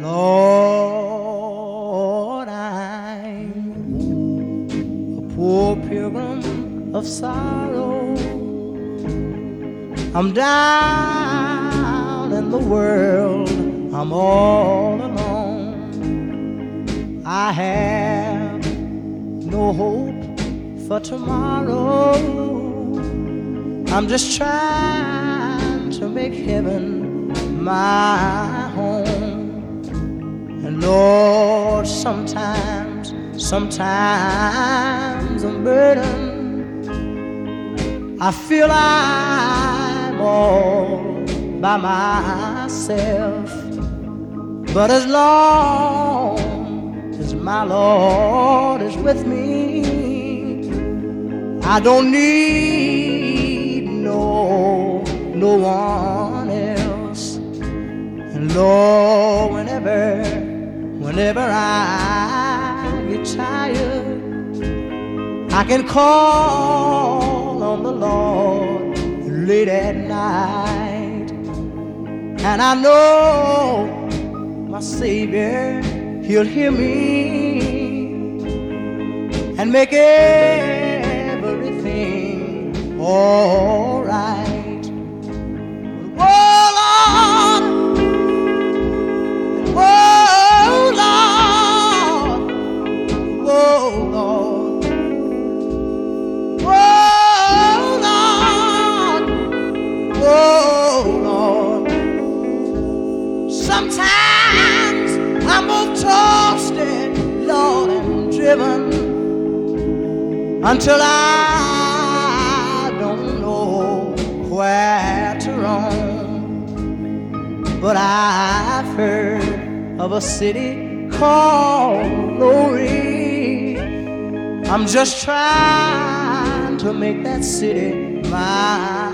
Lord, I'm a poor pilgrim of sorrow. I'm down in the world, I'm all alone. I have no hope for tomorrow. I'm just trying to make heaven my home. And Lord, sometimes I'm burdened. I feel I'm all by myself. But as long as my Lord is with me, I don't need no one else. And Lord, whenever I get tired, I can call on the Lord late at night. And I know my Savior, He'll hear me and make everything all right. Oh Lord, oh Lord, oh Lord, oh Lord, oh Lord. Sometimes I'm both toasted, Lord, and driven until I don't know where to roam. But I've heard of a city called Glory. I'm just trying to make that city mine.